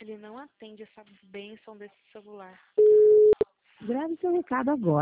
Ele não atende essa bênção desse celular. Grave seu recado agora.